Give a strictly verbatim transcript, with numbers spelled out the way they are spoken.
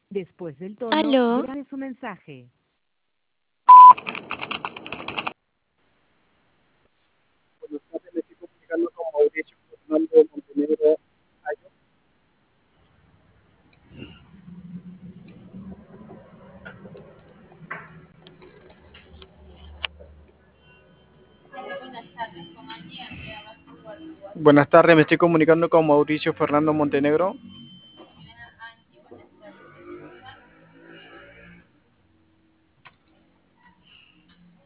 Después del tono, Aló, grabe su mensaje. Buenas tardes, me estoy comunicando con Mauricio Fernando Montenegro Ayo. Buenas tardes, me estoy comunicando con Mauricio Fernando Montenegro.